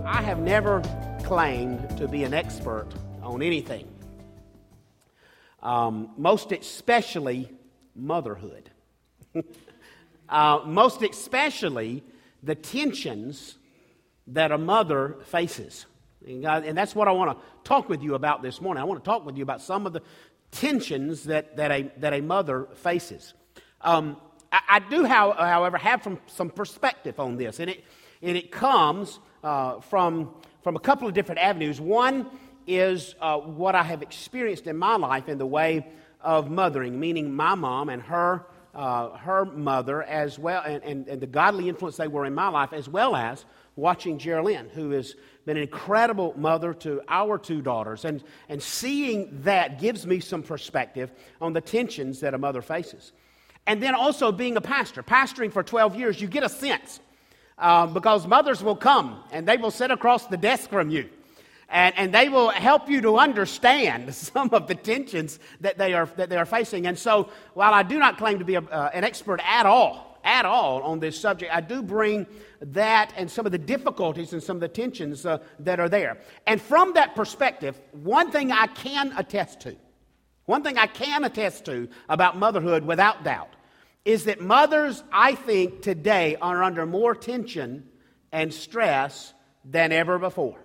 I have never claimed to be an expert on anything, most especially motherhood, most especially the tensions that a mother faces. And that's what I want to talk with you about this morning. I want to talk with you about some of the tensions that a mother faces. I do, however, have some perspective on this, and it comes from a couple of different avenues. One is what I have experienced in my life in the way of mothering, meaning my mom and her mother as well, and the godly influence they were in my life, as well as watching Geraldine, who has been an incredible mother to our two daughters. And seeing that gives me some perspective on the tensions that a mother faces. And then also being a pastor, pastoring for 12 years, you get a sense because mothers will come and they will sit across the desk from you. And they will help you to understand some of the tensions that they are facing. And so, while I do not claim to be an expert at all on this subject, I do bring that and some of the difficulties and some of the tensions that are there. And from that perspective, one thing I can attest to about motherhood without doubt is that mothers, I think, today are under more tension and stress than ever before.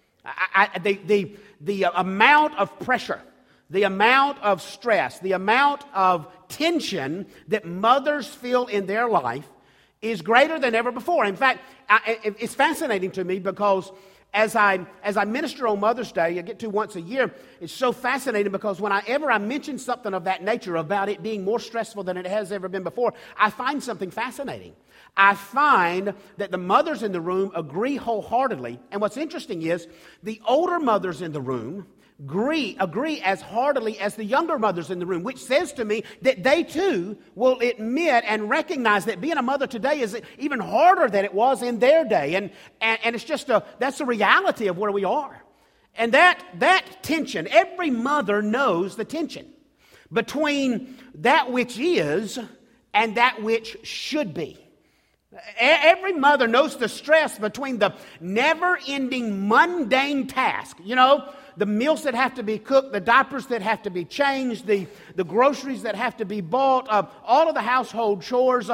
The amount of pressure, the amount of stress, the amount of tension that mothers feel in their life is greater than ever before. In fact, it's fascinating to me because as I minister on Mother's Day, I get to once a year, it's so fascinating because whenever I mention something of that nature about it being more stressful than it has ever been before, I find something fascinating. I find that the mothers in the room agree wholeheartedly. And what's interesting is the older mothers in the room agree as heartily as the younger mothers in the room, which says to me that they too will admit and recognize that being a mother today is even harder than it was in their day. And it's just that's the reality of where we are. And that tension, every mother knows the tension between that which is and that which should be. Every mother knows the stress between the never-ending mundane task, the meals that have to be cooked, the diapers that have to be changed, the groceries that have to be bought, all of the household chores,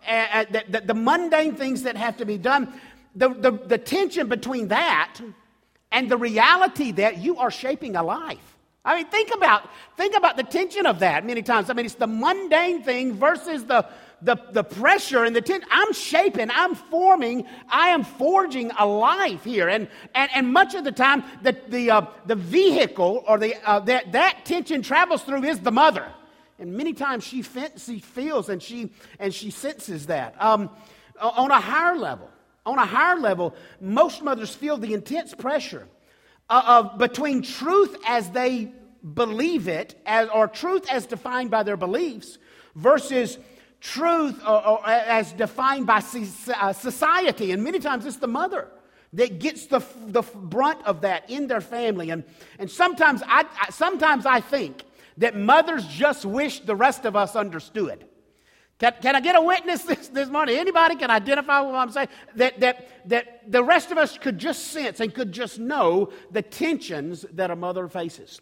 the mundane things that have to be done. The tension between that and the reality that you are shaping a life. I mean, think about the tension of that many times. I mean, it's the mundane thing versus the pressure and the tension. I'm shaping, I'm forming, I am forging a life here. And much of the time, the vehicle or that tension travels through is the mother. And many times she feels and she senses that. On a higher level, most mothers feel the intense pressure of between truth as they believe it, or truth as defined by their beliefs, versus truth or as defined by society. And many times it's the mother that gets the brunt of that in their family. And sometimes I think that mothers just wish the rest of us understood. Can I get a witness this morning? Anybody can identify with what I'm saying? That the rest of us could just sense and could just know the tensions that a mother faces.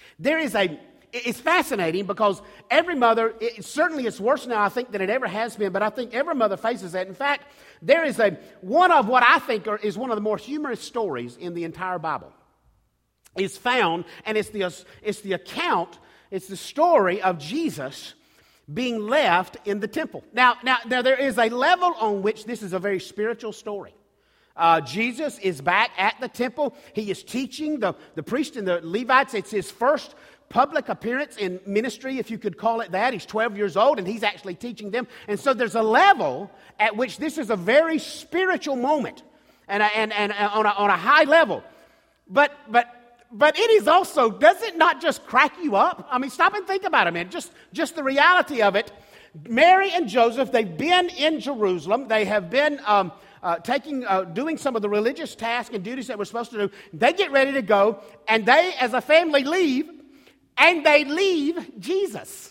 It's fascinating because every mother, certainly it's worse now, I think, than it ever has been, but I think every mother faces that. In fact, there is one of what I think is one of the more humorous stories in the entire Bible. It's found, and it's the account, it's the story of Jesus being left in the temple. Now there is a level on which this is a very spiritual story. Jesus is back at the temple. He is teaching the priests and the Levites. It's his first public appearance in ministry, if you could call it that. He's 12 years old, and he's actually teaching them. And so there's a level at which this is a very spiritual moment, and on a high level. But it is also, does it not just crack you up? I mean, stop and think about it, man. Just the reality of it. Mary and Joseph, they've been in Jerusalem. They have been doing some of the religious tasks and duties that we're supposed to do. They get ready to go, and they, as a family, leave, and they leave Jesus.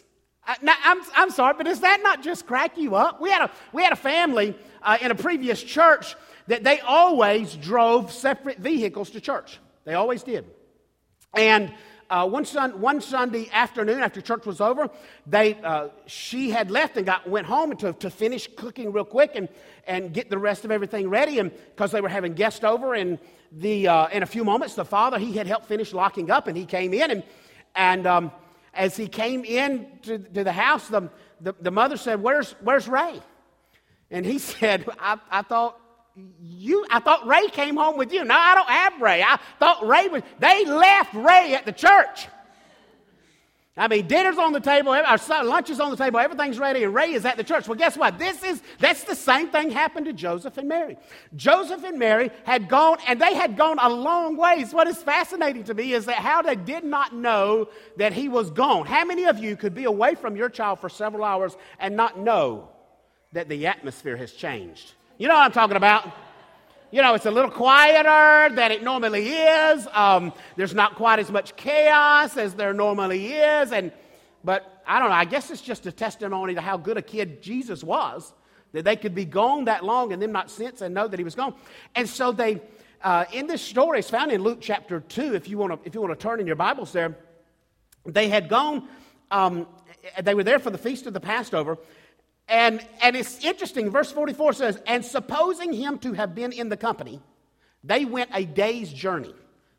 I'm sorry, but does that not just crack you up? We had a family in a previous church that they always drove separate vehicles to church. They always did. And one Sunday afternoon after church was over, she had left and went home to finish cooking real quick and get the rest of everything ready. And because they were having guests over, and in a few moments, the father, he had helped finish locking up, and he came in, and as he came in to the house, the mother said, "Where's Ray?" And he said, I thought Ray came home with you. No, I don't have Ray. I thought they left Ray at the church. I mean, dinner's on the table, our lunch is on the table, everything's ready, and Ray is at the church. Well, guess what? That's the same thing happened to Joseph and Mary. Joseph and Mary had gone, and they had gone a long ways. What is fascinating to me is that how they did not know that he was gone. How many of you could be away from your child for several hours and not know that the atmosphere has changed? You know what I'm talking about? You know, it's a little quieter than it normally is. There's not quite as much chaos as there normally is. But I don't know, I guess it's just a testimony to how good a kid Jesus was, that they could be gone that long and them not sense and know that he was gone. And so they, in this story, it's found in Luke chapter 2, if you want to turn in your Bibles there, they had gone, they were there for the feast of the Passover. And it's interesting, verse 44 says, "And supposing him to have been in the company, they went a day's journey."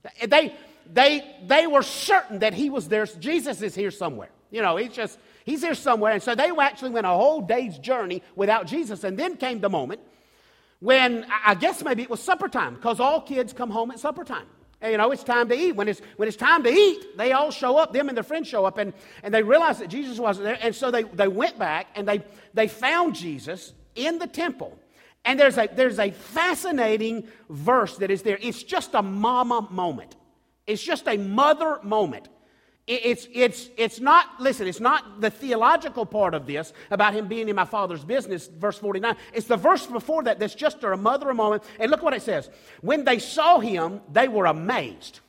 They were certain that he was there. Jesus is here somewhere. You know, he's here somewhere. And so they actually went a whole day's journey without Jesus. And then came the moment when, I guess maybe it was supper time, because all kids come home at supper time. And, you know, it's time to eat. When it's time to eat, they all show up. Them and their friends show up, and they realize that Jesus wasn't there. And so they went back, and they found Jesus in the temple. And there's a fascinating verse that is there. It's just a mama moment. It's just a mother moment. It's not, listen, it's not the theological part of this about him being in my Father's business, verse 49. It's the verse before that that's just a mother moment. And look what it says. When they saw him, they were amazed.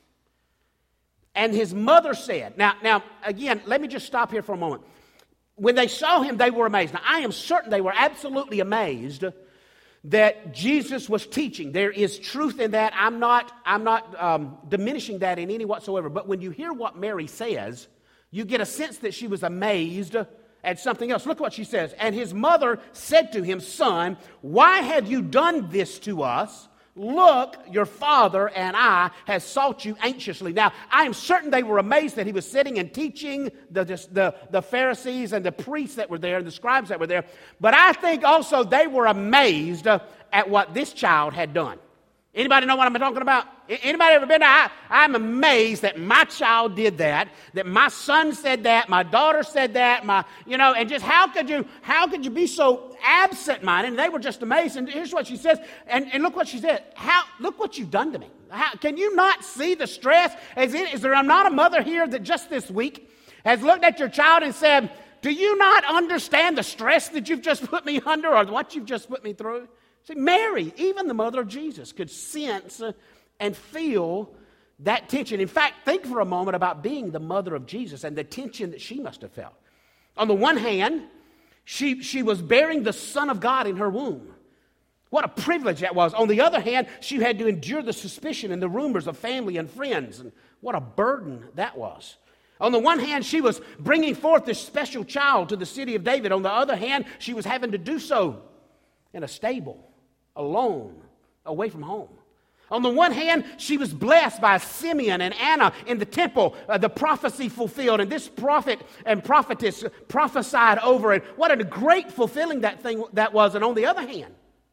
And his mother said, now again, let me just stop here for a moment. When they saw him, they were amazed. Now, I am certain they were absolutely amazed that Jesus was teaching. There is truth in that. I'm not diminishing that in any whatsoever. But when you hear what Mary says, you get a sense that she was amazed at something else. Look what she says. "And his mother said to him, 'Son, why have you done this to us? Look, your father and I have sought you anxiously.'" Now, I am certain they were amazed that he was sitting and teaching the Pharisees and the priests that were there and the scribes that were there. But I think also they were amazed at what this child had done. Anybody know what I'm talking about? Anybody ever been there? I'm amazed that my child did that my son said that, my daughter said that, and just how could you be so absent-minded? And they were just amazed. And here's what she says, and look what she said. Look what you've done to me. Can you not see the stress? Is there not a mother here that just this week has looked at your child and said, "Do you not understand the stress that you've just put me under or what you've just put me through?" See, Mary, even the mother of Jesus, could sense and feel that tension. In fact, think for a moment about being the mother of Jesus and the tension that she must have felt. On the one hand, she was bearing the Son of God in her womb. What a privilege that was. On the other hand, she had to endure the suspicion and the rumors of family and friends. And what a burden that was. On the one hand, she was bringing forth this special child to the city of David. On the other hand, she was having to do so in a stable, alone, away from home. On the one hand, she was blessed by Simeon and Anna in the temple, the prophecy fulfilled, and this prophet and prophetess prophesied over it. What a great fulfilling that was. And on the other hand,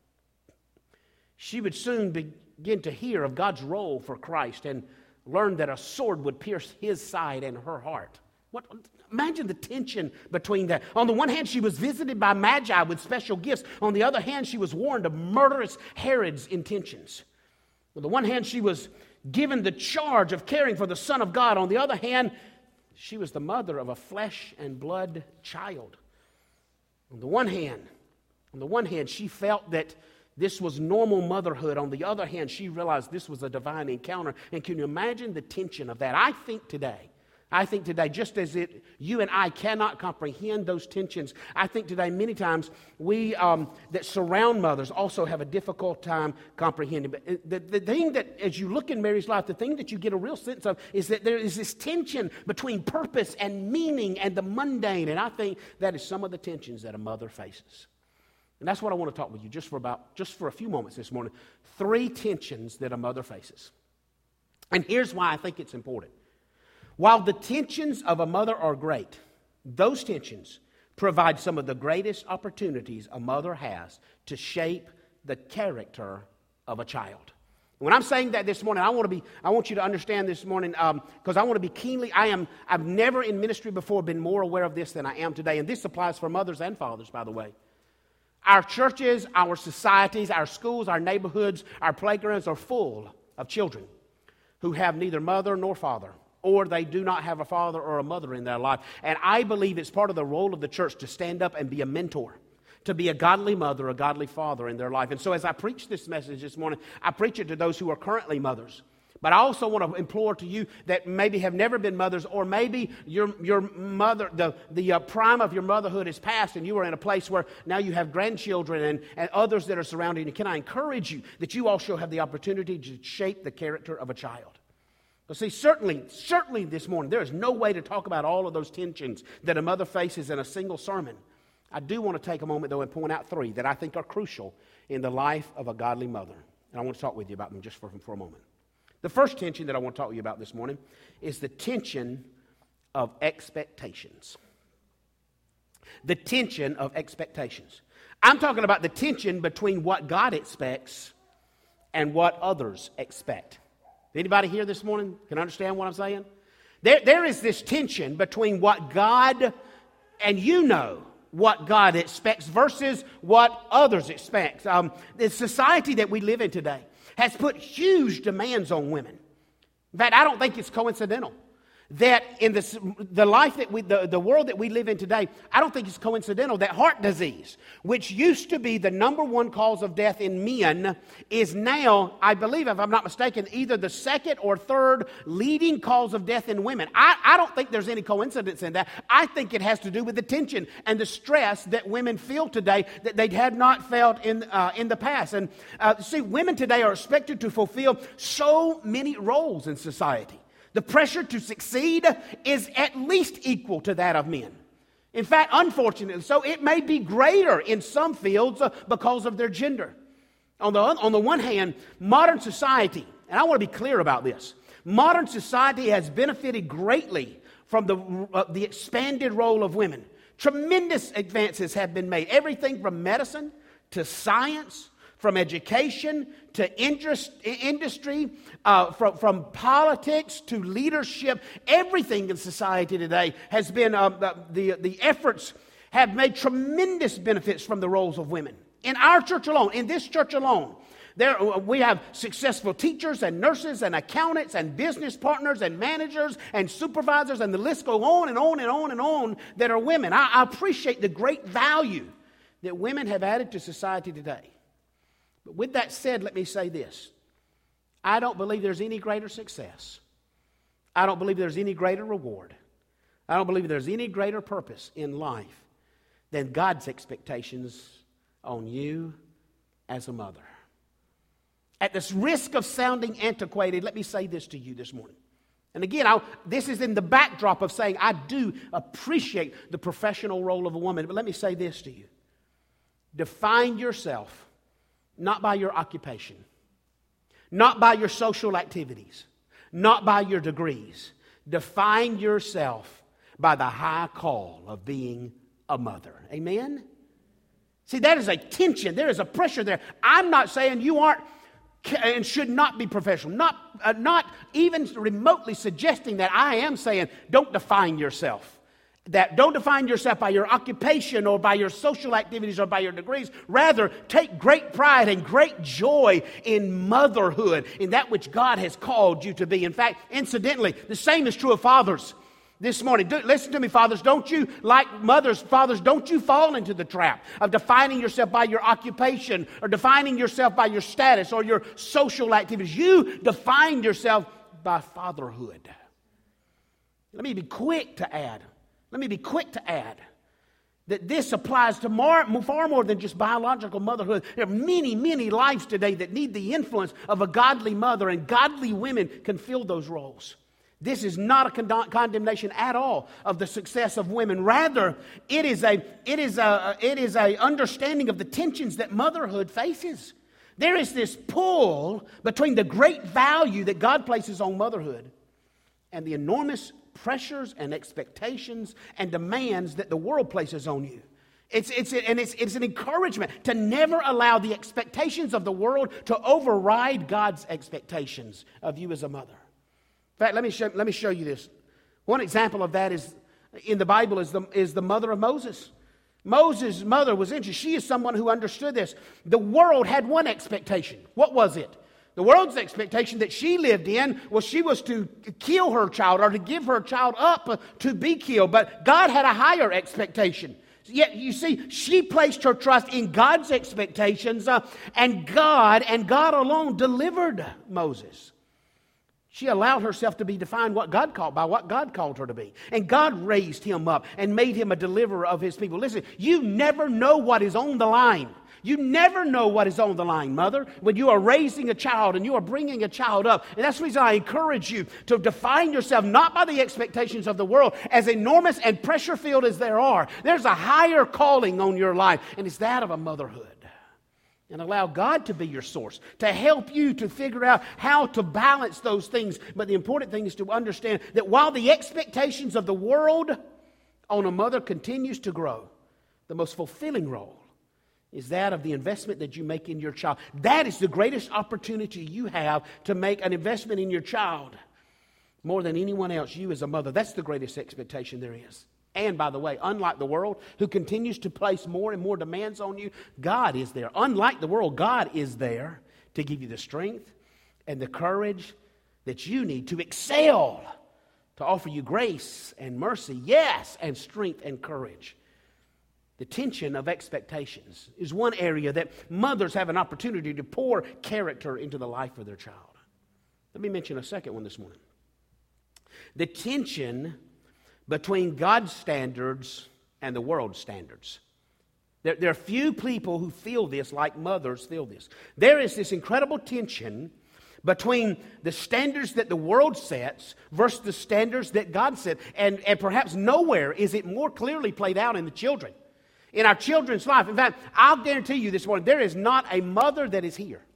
she would soon begin to hear of God's role for Christ and learn that a sword would pierce his side and her heart. Imagine the tension between that. On the one hand, she was visited by Magi with special gifts. On the other hand, she was warned of murderous Herod's intentions. On the one hand, she was given the charge of caring for the Son of God. On the other hand, she was the mother of a flesh and blood child. On the one hand, she felt that this was normal motherhood. On the other hand, she realized this was a divine encounter. And can you imagine the tension of that? I think today I think today, just as you and I cannot comprehend those tensions, I think today many times we that surround mothers also have a difficult time comprehending. But the thing that, as you look in Mary's life, the thing that you get a real sense of is that there is this tension between purpose and meaning and the mundane. And I think that is some of the tensions that a mother faces. And that's what I want to talk with you just for a few moments this morning. 3 tensions that a mother faces. And here's why I think it's important. While the tensions of a mother are great, those tensions provide some of the greatest opportunities a mother has to shape the character of a child. When I'm saying that this morning, I want you to understand this morning, because I want to be keenly, I've never in ministry before been more aware of this than I am today. And this applies for mothers and fathers, by the way. Our churches, our societies, our schools, our neighborhoods, our playgrounds are full of children who have neither mother nor father, or they do not have a father or a mother in their life. And I believe it's part of the role of the church to stand up and be a mentor, to be a godly mother, a godly father in their life. And so as I preach this message this morning, I preach it to those who are currently mothers. But I also want to implore to you that maybe have never been mothers, or maybe your mother, the prime of your motherhood is past, and you are in a place where now you have grandchildren and others that are surrounding you. Can I encourage you that you also have the opportunity to shape the character of a child? But see, certainly this morning, there is no way to talk about all of those tensions that a mother faces in a single sermon. I do want to take a moment, though, and point out 3 that I think are crucial in the life of a godly mother. And I want to talk with you about them just for a moment. The first tension that I want to talk to you about this morning is the tension of expectations. The tension of expectations. I'm talking about the tension between what God expects and what others expect. Anybody here this morning can understand what I'm saying? There is this tension between what God, and you know what God expects versus what others expect. The society that we live in today has put huge demands on women. In fact, I don't think it's coincidental that in the life that the world that we live in today, I don't think it's coincidental that heart disease, which used to be the number 1 cause of death in men, is now, I believe, if I'm not mistaken, either the 2nd or 3rd leading cause of death in women. I don't think there's any coincidence in that. I think it has to do with the tension and the stress that women feel today that they had not felt in the past. And see, women today are expected to fulfill so many roles in society. The pressure to succeed is at least equal to that of men. In fact, unfortunately, so it may be greater in some fields because of their gender. On the one hand, modern society, and I want to be clear about this, modern society has benefited greatly from the expanded role of women. Tremendous advances have been made. Everything from medicine to science, from education to industry, from politics to leadership. Everything in society today has been, the efforts have made tremendous benefits from the roles of women. In our church alone, in this church alone, we have successful teachers and nurses and accountants and business partners and managers and supervisors, and the list goes on and on and on and on that are women. I appreciate the great value that women have added to society today. But with that said, let me say this. I don't believe there's any greater success. I don't believe there's any greater reward. I don't believe there's any greater purpose in life than God's expectations on you as a mother. At the risk of sounding antiquated, let me say this to you this morning. And again, this is in the backdrop of saying I do appreciate the professional role of a woman. But let me say this to you. Define yourself not by your occupation, not by your social activities, not by your degrees. Define yourself by the high call of being a mother. Amen? See, that is a tension. There is a pressure there. I'm not saying you aren't and should not be professional. Not even remotely suggesting that. I am saying don't define yourself. Don't define yourself by your occupation or by your social activities or by your degrees. Rather, take great pride and great joy in motherhood, in that which God has called you to be. In fact, incidentally, the same is true of fathers. This morning, listen to me, fathers. Don't you, like mothers, fathers, don't you fall into the trap of defining yourself by your occupation or defining yourself by your status or your social activities. You define yourself by fatherhood. Let me be quick to add that this applies to far more than just biological motherhood. There are many, many lives today that need the influence of a godly mother, and godly women can fill those roles. This is not a condemnation at all of the success of women. Rather, it is a understanding of the tensions that motherhood faces. There is this pull between the great value that God places on motherhood and the enormous pressures and expectations and demands that the world places on you. It's an encouragement to never allow the expectations of the world to override God's expectations of you as a mother. In fact, let me show you this. One example of that is in the Bible is the mother of Moses. Moses' mother was interesting. She is someone who understood this. The world had one expectation. What was it? The world's expectation that she lived in was she was to kill her child or to give her child up to be killed. But God had a higher expectation. Yet, you see, she placed her trust in God's expectations, and God alone delivered Moses. She allowed herself to be defined by what God called her to be. And God raised him up and made him a deliverer of his people. Listen, you never know what is on the line. You never know what is on the line, mother, when you are raising a child and you are bringing a child up. And that's the reason I encourage you to define yourself not by the expectations of the world, as enormous and pressure-filled as there are. There's a higher calling on your life, and it's that of a motherhood. And allow God to be your source, to help you to figure out how to balance those things. But the important thing is to understand that while the expectations of the world on a mother continues to grow, the most fulfilling role is that of the investment that you make in your child. That is the greatest opportunity you have to make an investment in your child. More than anyone else, you as a mother, that's the greatest expectation there is. And by the way, unlike the world, who continues to place more and more demands on you, God is there. Unlike the world, God is there to give you the strength and the courage that you need to excel, to offer you grace and mercy, yes, and strength and courage. The tension of expectations is one area that mothers have an opportunity to pour character into the life of their child. Let me mention a second one this morning. The tension between God's standards and the world's standards. There are few people who feel this like mothers feel this. There is this incredible tension between the standards that the world sets versus the standards that God set. And perhaps nowhere is it more clearly played out in the children. In our children's life. In fact, I'll guarantee you this morning, there is not a mother that is here,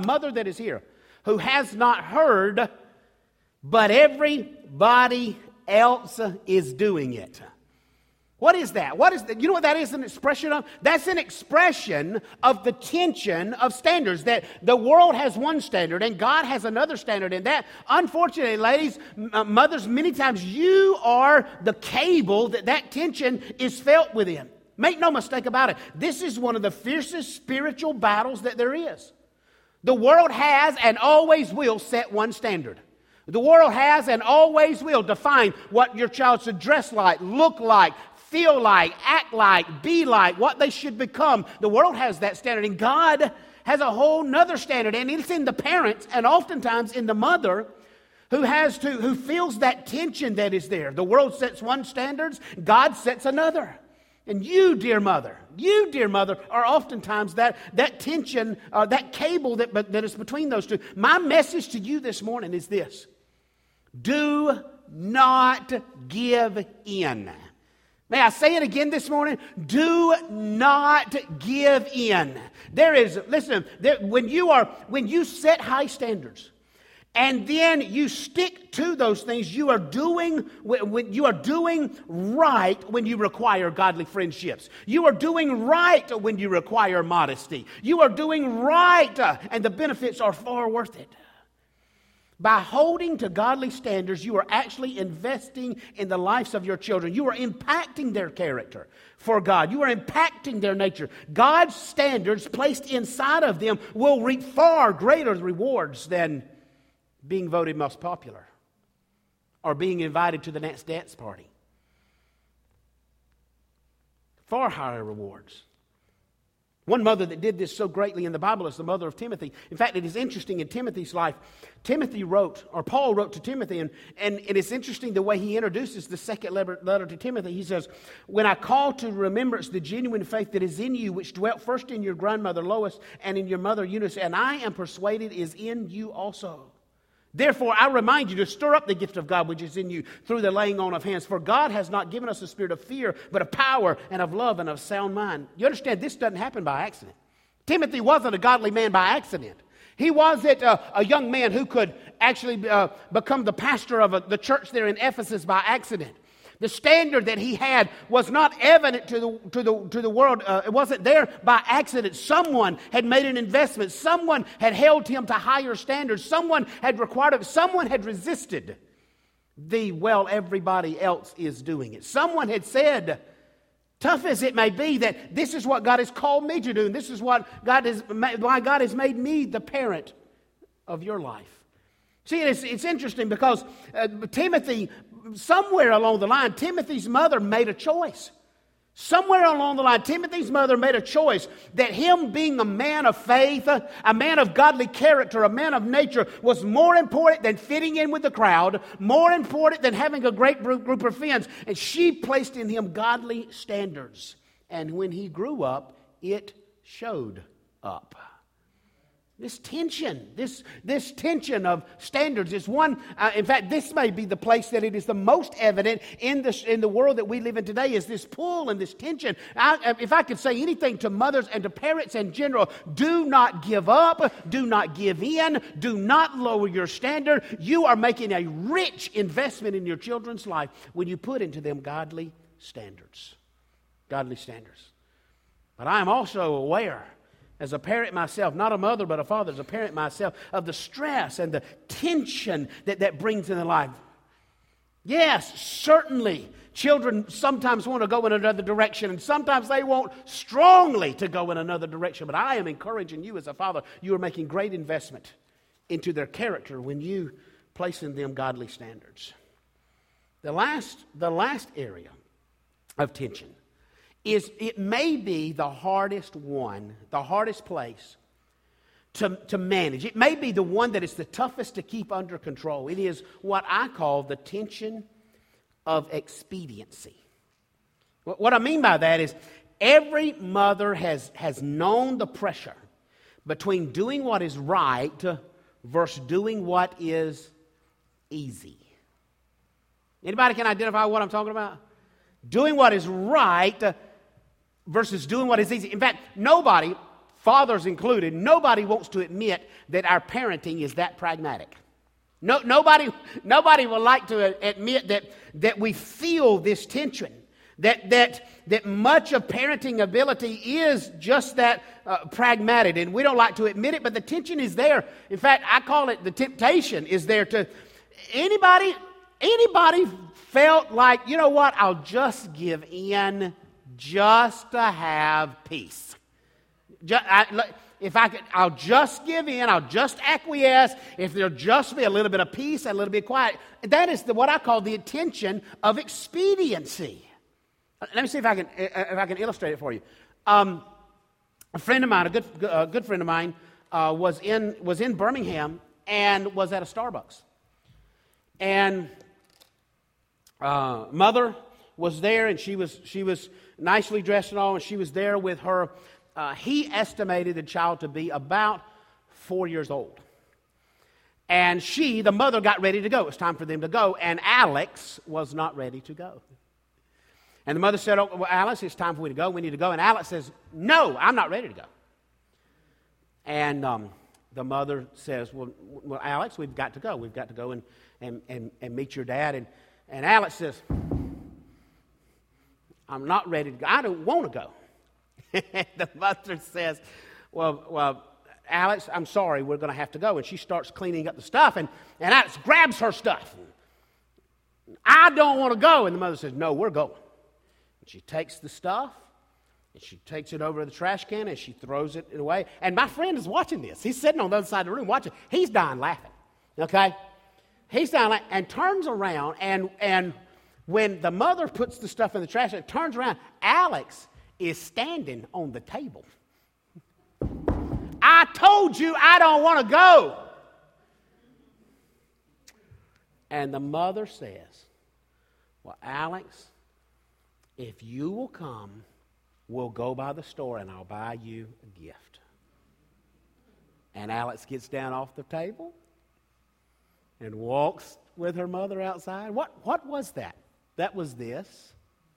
who has not heard, but everybody else is doing it. What is that? You know what that is an expression of? That's an expression of the tension of standards, that the world has one standard and God has another standard. And that, unfortunately, ladies, mothers, many times you are the cable that tension is felt within. Make no mistake about it. This is one of the fiercest spiritual battles that there is. The world has and always will set one standard. The world has and always will define what your child should dress like, look like, feel like, act like, be like, what they should become. The world has that standard, and God has a whole nother standard, and it's in the parents and oftentimes in the mother who feels that tension that is there. The world sets one standards, God sets another. And you, dear mother, are oftentimes that tension, that cable that is between those two. My message to you this morning is this: do not give in. May I say it again this morning? Do not give in. When you set high standards, and then you stick to those things, you are doing right when you require godly friendships. You are doing right when you require modesty. You are doing right, and the benefits are far worth it. By holding to godly standards, you are actually investing in the lives of your children. You are impacting their character for God. You are impacting their nature. God's standards placed inside of them will reap far greater rewards than being voted most popular or being invited to the next dance party. Far higher rewards. One mother that did this so greatly in the Bible is the mother of Timothy. In fact, it is interesting in Timothy's life. Paul wrote to Timothy, and it's interesting the way he introduces the second letter to Timothy. He says, when I call to remembrance the genuine faith that is in you, which dwelt first in your grandmother Lois and in your mother Eunice, and I am persuaded is in you also. Therefore, I remind you to stir up the gift of God which is in you through the laying on of hands. For God has not given us a spirit of fear, but of power and of love and of sound mind. You understand, this doesn't happen by accident. Timothy wasn't a godly man by accident. He wasn't a young man who could actually become the pastor of the church there in Ephesus by accident. The standard that he had was not evident to the world. It wasn't there by accident. Someone had made an investment. Someone had held him to higher standards. Someone had required it. Someone had resisted everybody else is doing it. Someone had said, tough as it may be, that this is what God has called me to do. And this is why God has made me the parent of your life. See, it's interesting because Timothy, somewhere along the line, Timothy's mother made a choice. Somewhere along the line, Timothy's mother made a choice that him being a man of faith, a man of godly character, a man of nature, was more important than fitting in with the crowd, more important than having a great group of friends. And she placed in him godly standards. And when he grew up, it showed up. This tension of standards is one. In fact, this may be the place that it is the most evident in the world that we live in today. Is this pull and this tension? If I could say anything to mothers and to parents in general, do not give up, do not give in, do not lower your standard. You are making a rich investment in your children's life when you put into them godly standards. Godly standards. But I am also aware, as a parent myself, not a mother but a father, as a parent myself, of the stress and the tension that brings in the life. Yes, certainly, children sometimes want to go in another direction, and sometimes they want strongly to go in another direction. But I am encouraging you as a father, you are making great investment into their character when you place in them godly standards. The last area of tension is it may be the hardest place to manage. It may be the one that is the toughest to keep under control. It is what I call the tension of expediency. What I mean by that is every mother has known the pressure between doing what is right versus doing what is easy. Anybody can identify what I'm talking about? Doing what is right versus doing what is easy. In fact, nobody, fathers included, nobody wants to admit that our parenting is that pragmatic. Nobody would like to admit that we feel this tension, that much of parenting ability is just that pragmatic, and we don't like to admit it, but the tension is there. In fact, I call it the temptation is there to anybody felt like, you know what, I'll just give in just to have peace. I'll just give in, I'll just acquiesce, if there'll just be a little bit of peace, a little bit of quiet. That is what I call the tension of expediency. Let me see if I can illustrate it for you. A friend of mine, a good friend of mine, was in Birmingham and was at a Starbucks. And mother was there, and she was nicely dressed and all, and she was there with her. He estimated the child to be about 4 years old. And the mother, got ready to go. It was time for them to go, and Alex was not ready to go. And the mother said, "Oh, well, Alex, it's time for me to go. We need to go." And Alex says, "No, I'm not ready to go." And the mother says, well, Alex, we've got to go. We've got to go and meet your dad. And Alex says, "I'm not ready to go. I don't want to go." The mother says, well, Alex, I'm sorry, we're going to have to go. And she starts cleaning up the stuff, and Alex grabs her stuff. "I don't want to go." And the mother says, "No, we're going." And she takes the stuff, and she takes it over to the trash can, and she throws it away. And my friend is watching this. He's sitting on the other side of the room watching. He's dying laughing, okay? He's dying laughing, and turns around, and when the mother puts the stuff in the trash can, turns around, Alex is standing on the table. told you I don't want to go. And the mother says, well, Alex, if you will come, we'll go by the store and I'll buy you a gift. And Alex gets down off the table and walks with her mother outside. What was that? That was this.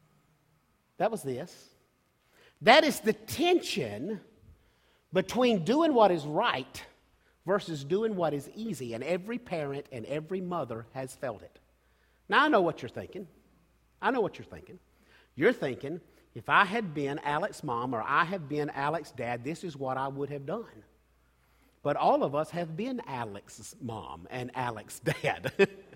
That was this. That is the tension between doing what is right versus doing what is easy. And every parent and every mother has felt it. Now, I know what you're thinking. I know what you're thinking. You're thinking, if I had been Alex's mom or I have been Alex's dad, this is what I would have done. But all of us have been Alex's mom and Alex's dad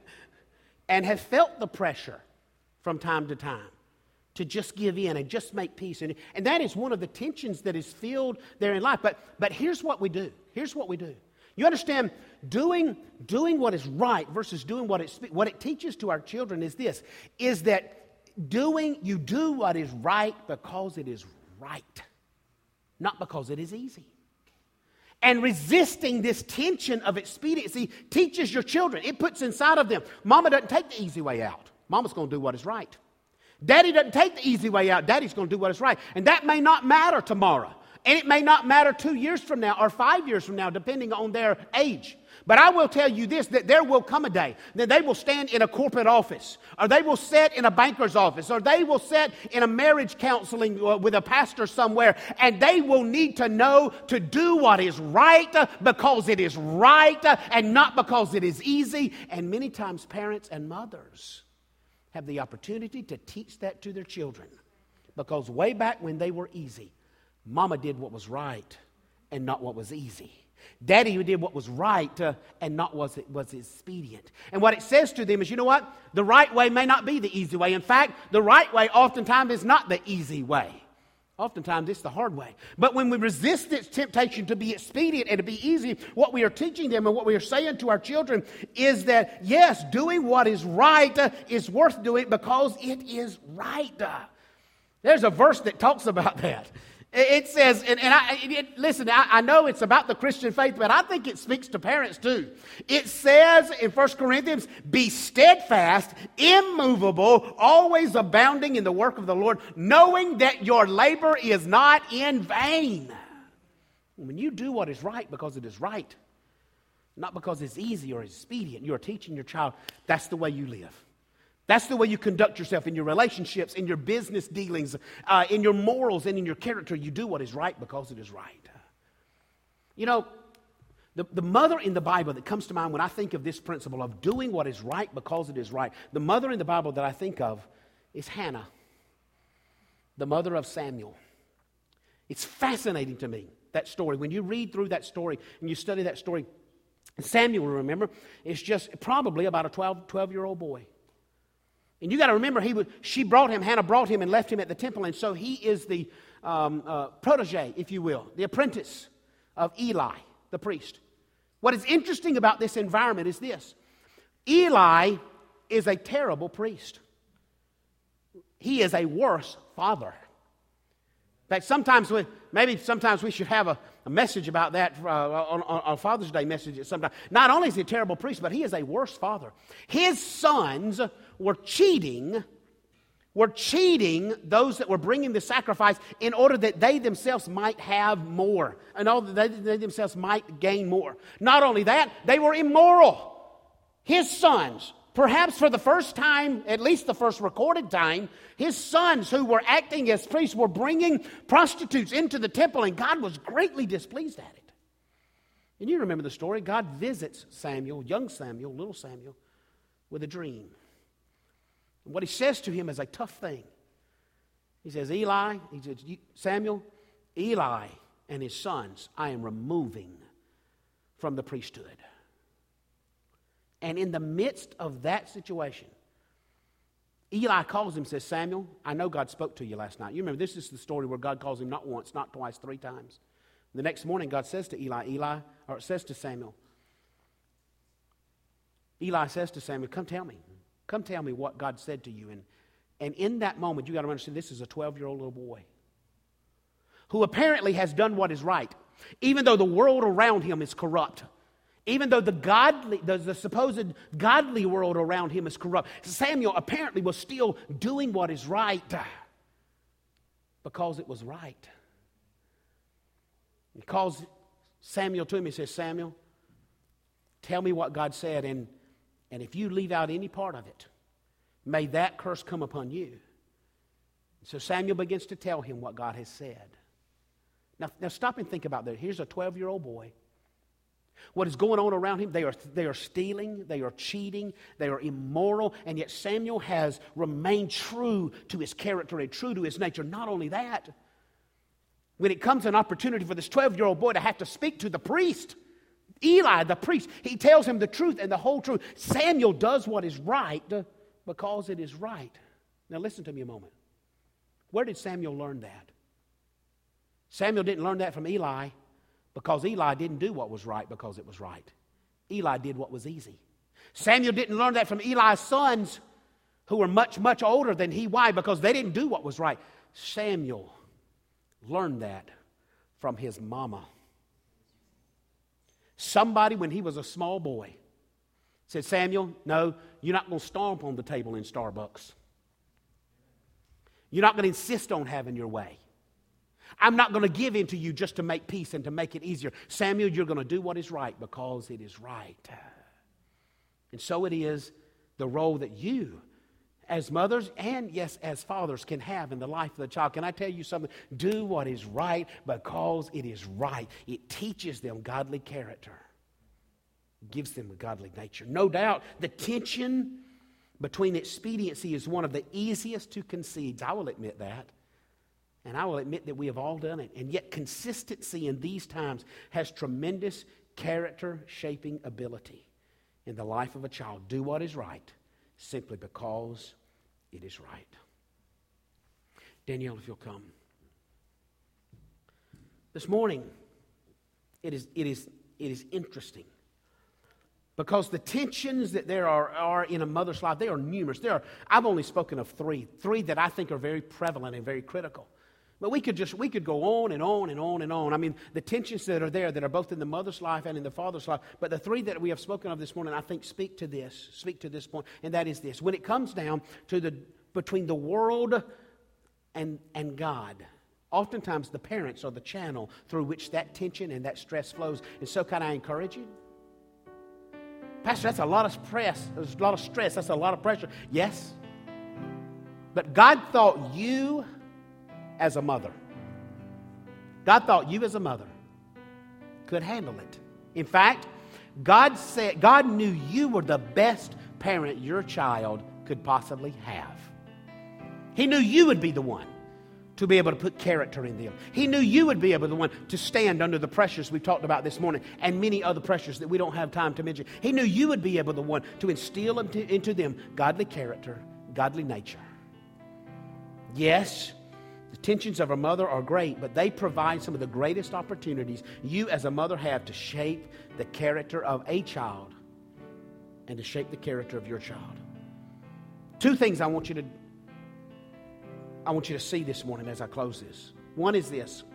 and have felt the pressure from time to time to just give in and just make peace. And that is one of the tensions that is filled there in life. But here's what we do. Here's what we do. You understand, doing what is right versus doing what it teaches to our children is this, is that you do what is right because it is right, not because it is easy. And resisting this tension of expediency teaches your children. It puts inside of them, Mama doesn't take the easy way out. Mama's going to do what is right. Daddy doesn't take the easy way out. Daddy's going to do what is right. And that may not matter tomorrow. And it may not matter 2 years from now or 5 years from now, depending on their age. But I will tell you this, that there will come a day that they will stand in a corporate office, or they will sit in a banker's office, or they will sit in a marriage counseling with a pastor somewhere, and they will need to know to do what is right because it is right and not because it is easy. And many times parents and mothers have the opportunity to teach that to their children because way back when they were easy, Mama did what was right and not what was easy. Daddy did what was right and not what was expedient. And what it says to them is, you know what? The right way may not be the easy way. In fact, the right way oftentimes is not the easy way. Oftentimes it's the hard way. But when we resist this temptation to be expedient and to be easy, what we are teaching them and what we are saying to our children is that, yes, doing what is right is worth doing because it is right. There's a verse that talks about that. It says, listen, I know it's about the Christian faith, but I think it speaks to parents too. It says in 1 Corinthians, be steadfast, immovable, always abounding in the work of the Lord, knowing that your labor is not in vain. When you do what is right because it is right, not because it's easy or expedient, you are teaching your child that's the way you live. That's the way you conduct yourself in your relationships, in your business dealings, in your morals, and in your character. You do what is right because it is right. You know, the mother in the Bible that comes to mind when I think of this principle of doing what is right because it is right, the mother in the Bible that I think of is Hannah, the mother of Samuel. It's fascinating to me, that story. When you read through that story and you study that story, Samuel, remember, is just probably about a 12-year-old boy. And you got to remember, Hannah brought him and left him at the temple, and so he is the protege, if you will, the apprentice of Eli, the priest. What is interesting about this environment is this. Eli is a terrible priest. He is a worse father. In fact, sometimes we should have a message about that on Father's Day message at some time. Not only is he a terrible priest, but he is a worse father. His sons were cheating those that were bringing the sacrifice in order that they themselves might have more, and all that they themselves might gain more. Not only that, they were immoral. His sons, perhaps for the first time, at least the first recorded time, his sons who were acting as priests were bringing prostitutes into the temple, and God was greatly displeased at it. And you remember the story. God visits Samuel, young Samuel, little Samuel, with a dream. And what he says to him is a tough thing. He says, Samuel, Eli and his sons, I am removing from the priesthood. And in the midst of that situation, Eli calls him and says, Samuel, I know God spoke to you last night. You remember, this is the story where God calls him not once, not twice, 3 times. The next morning, God says to says to Samuel, Eli says to Samuel, come tell me what God said to you. And in that moment, you got to understand, this is a 12-year-old little boy who apparently has done what is right. Even though the world around him is corrupt. Even though the supposed godly world around him is corrupt. Samuel apparently was still doing what is right because it was right. He calls Samuel to him. He says, Samuel, tell me what God said, and if you leave out any part of it, may that curse come upon you. So Samuel begins to tell him what God has said. Now stop and think about that. Here's a 12-year-old boy. What is going on around him? They are stealing, they are cheating, they are immoral, and yet Samuel has remained true to his character and true to his nature. Not only that, when it comes an opportunity for this 12-year-old boy to have to speak to the priest, Eli, the priest, he tells him the truth and the whole truth. Samuel does what is right because it is right. Now listen to me a moment. Where did Samuel learn that? Samuel didn't learn that from Eli because Eli didn't do what was right because it was right. Eli did what was easy. Samuel didn't learn that from Eli's sons who were much, much older than he. Why? Because they didn't do what was right. Samuel learned that from his mama. Somebody, when he was a small boy, said, Samuel, no, you're not going to stomp on the table in Starbucks. You're not going to insist on having your way. I'm not going to give in to you just to make peace and to make it easier. Samuel, you're going to do what is right because it is right. And so it is the role that you, as mothers and, yes, as fathers, can have in the life of the child. Can I tell you something? Do what is right because it is right. It teaches them godly character. It gives them a godly nature. No doubt, the tension between expediency is one of the easiest to concede. I will admit that. And I will admit that we have all done it. And yet consistency in these times has tremendous character-shaping ability in the life of a child. Do what is right simply because it is right. Danielle, if you'll come. This morning, it is interesting because the tensions that there are in a mother's life, they are numerous. I've only spoken of three that I think are very prevalent and very critical. But we could go on and on and on and on. I mean, the tensions that are there that are both in the mother's life and in the father's life. But the three that we have spoken of this morning, I think speak to this point, and that is this. When it comes down to between the world and God, oftentimes the parents are the channel through which that tension and that stress flows. And so can I encourage you? Pastor, that's a lot of stress. There's a lot of stress. That's a lot of pressure. Yes. But God thought you as a mother. God thought you as a mother could handle it. In fact, God knew you were the best parent your child could possibly have. He knew you would be the one to be able to put character in them. He knew you would be able to the one to stand under the pressures we've talked about this morning and many other pressures that we don't have time to mention. He knew you would be able to the one to instill into them godly character, godly nature. Yes, the tensions of a mother are great, but they provide some of the greatest opportunities you as a mother have to shape the character of a child and to shape the character of your child. Two things I want you to see this morning as I close this. One is this.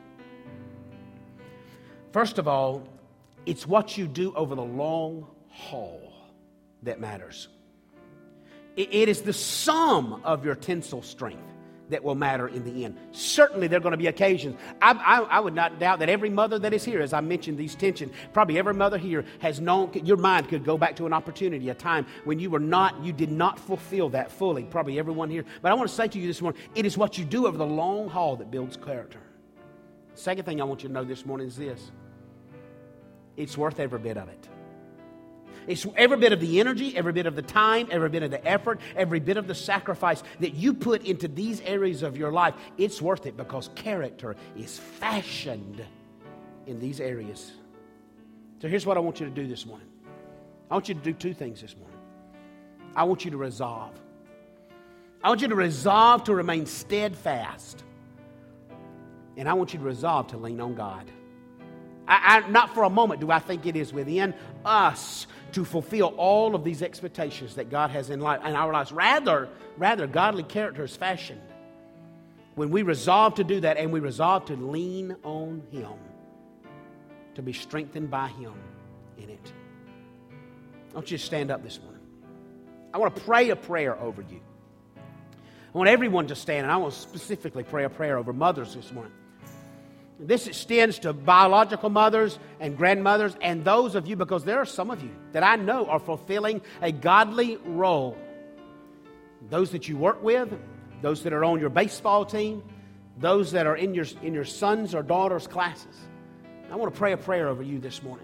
First of all, it's what you do over the long haul that matters. It is the sum of your tensile strength that will matter in the end. Certainly there are going to be occasions. I would not doubt that every mother that is here, as I mentioned these tensions, probably every mother here has known, your mind could go back to an opportunity, a time when you did not fulfill that fully. Probably everyone here. But I want to say to you this morning, it is what you do over the long haul that builds character. Second thing I want you to know this morning is this. It's worth every bit of it. It's every bit of the energy, every bit of the time, every bit of the effort, every bit of the sacrifice that you put into these areas of your life. It's worth it because character is fashioned in these areas. So here's what I want you to do this morning. I want you to do two things this morning. I want you to resolve. I want you to resolve to remain steadfast. And I want you to resolve to lean on God. Not for a moment do I think it is within us to fulfill all of these expectations that God has in our lives. Rather, godly character is fashioned when we resolve to do that and we resolve to lean on Him. to be strengthened by Him in it. I want you to stand up this morning. I want to pray a prayer over you. I want everyone to stand, and I want to specifically pray a prayer over mothers this morning. This extends to biological mothers and grandmothers and those of you, because there are some of you that I know are fulfilling a godly role. Those that you work with, those that are on your baseball team, those that are in your sons' or daughters' classes. I want to pray a prayer over you this morning.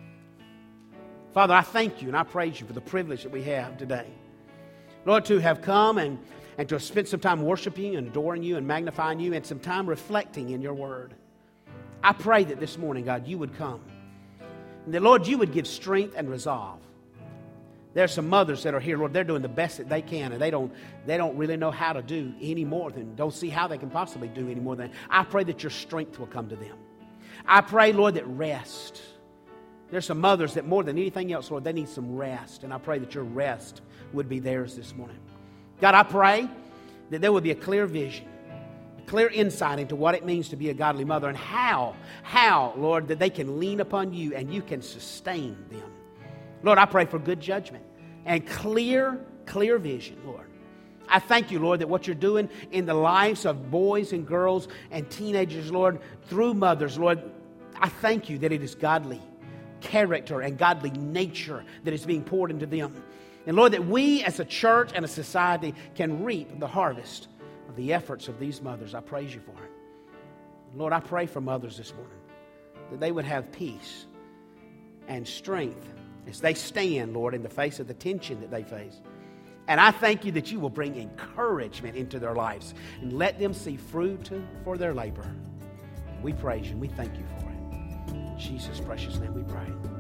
Father, I thank you and I praise you for the privilege that we have today. Lord, to have come and to have spent some time worshiping and adoring you and magnifying you and some time reflecting in your word. I pray that this morning, God, you would come. And that, Lord, you would give strength and resolve. There are some mothers that are here, Lord, they're doing the best that they can, and they don't really know how to do any more than, don't see how they can possibly do any more than. I pray that your strength will come to them. I pray, Lord, that rest. There's some mothers that more than anything else, Lord, they need some rest, and I pray that your rest would be theirs this morning. God, I pray that there would be a clear vision, clear insight into what it means to be a godly mother and how, Lord, that they can lean upon you and you can sustain them. Lord, I pray for good judgment and clear vision, Lord. I thank you, Lord, that what you're doing in the lives of boys and girls and teenagers, Lord, through mothers, Lord, I thank you that it is godly character and godly nature that is being poured into them. And Lord, that we as a church and a society can reap the harvest of the efforts of these mothers. I praise you for it. Lord, I pray for mothers this morning that they would have peace and strength as they stand, Lord, in the face of the tension that they face. And I thank you that you will bring encouragement into their lives and let them see fruit for their labor. We praise you and we thank you for it. In Jesus' precious name we pray.